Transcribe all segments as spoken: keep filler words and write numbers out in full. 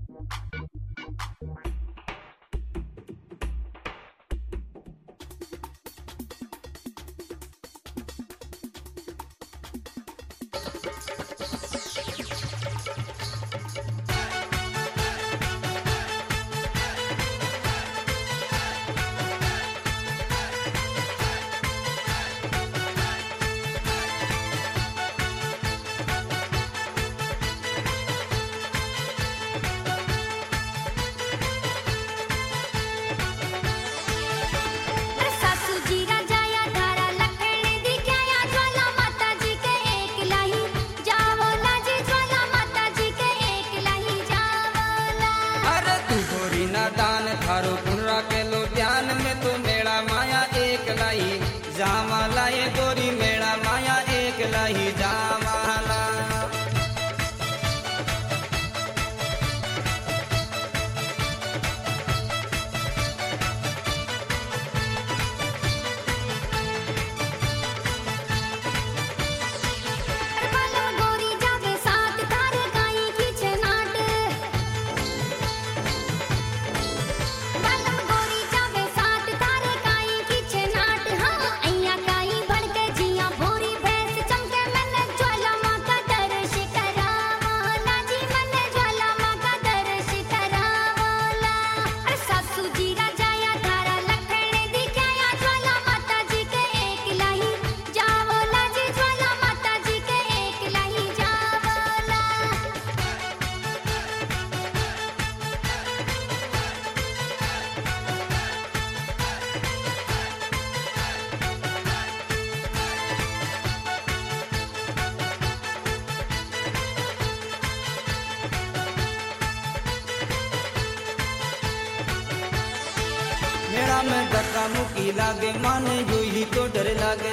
थारो पुनरा के लो ध्यान में तो मेरा माया एक लाई जामाला ये गोरी मेरा माया एक लाई जामाला। मेरा में धक्का मुक्की लागे माने यू ही तो डर लागे।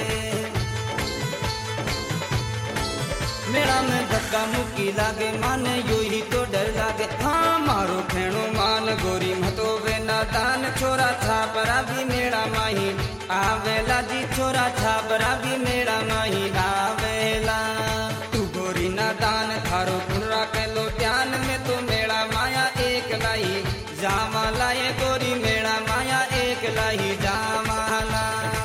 मेरा में धक्का मुक्की लागे माने यू ही तो डर लागे। हाँ मारो खेणो मान गोरी मतो वे नादान छोरा छापरा भी मेरा माही आवेला जी छोरा छापरा भी मेरा माही आवेला। तू गोरी नादान थारो पुनरा के लो ध्यान में तो मेरा माया एक लाई जामाला ये गोरी मेरा माया एक लाई जामाला।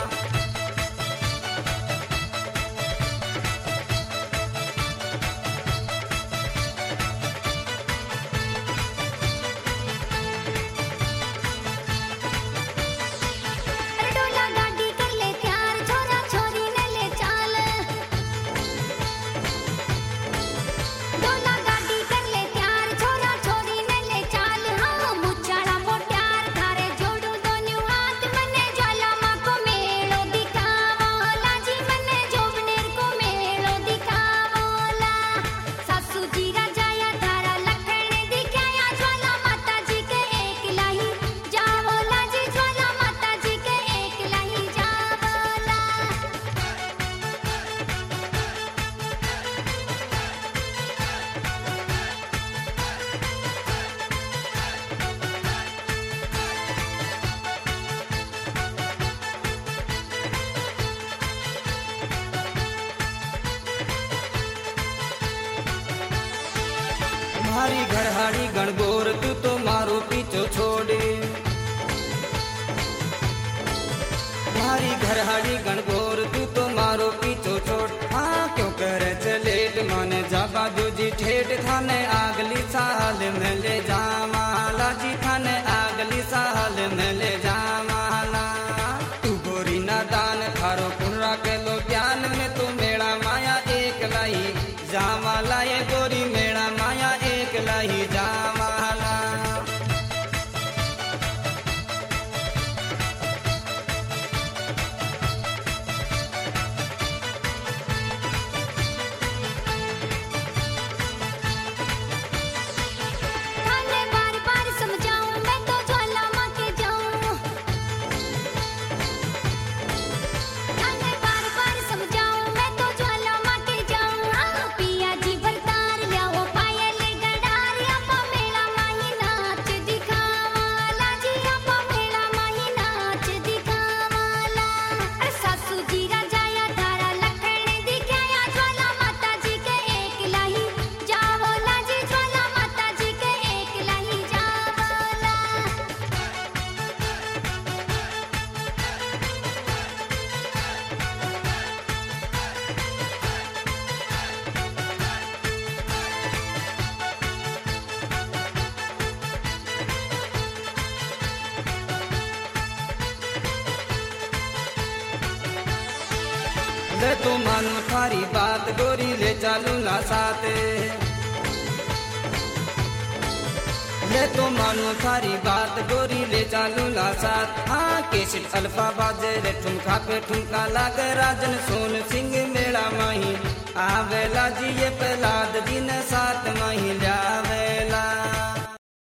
मारी घरहाड़ी गणगोर तू तो मारो पीछो छोड़े। मारी घरहाड़ी गणगोर तू तो मारो पीछो छोड़। हाँ क्यों करे चलेट माने जाबा जो जी ठेठ थाने आगली साल में ले जामाला जी थाने आगली साल में ले जामाला। तू गोरी नादान थारो पुनरा के लो ध्यान में तो मेरा माया एक लाई जामाला ये गोरी मेरा माया एक लाई जामाला। ले तो मानो थारी बात गोरी ले चालू ला साथ ले तो मानो थारी बात गोरी ले चालू ला साथ हाँ केसिट अल्फा बाजे रे ठुमका पे ठुमका लागे राजन सोन सिंह मेला माही आवेला जी ये प्रहलाद जी ने साथ माही ल्यावेला।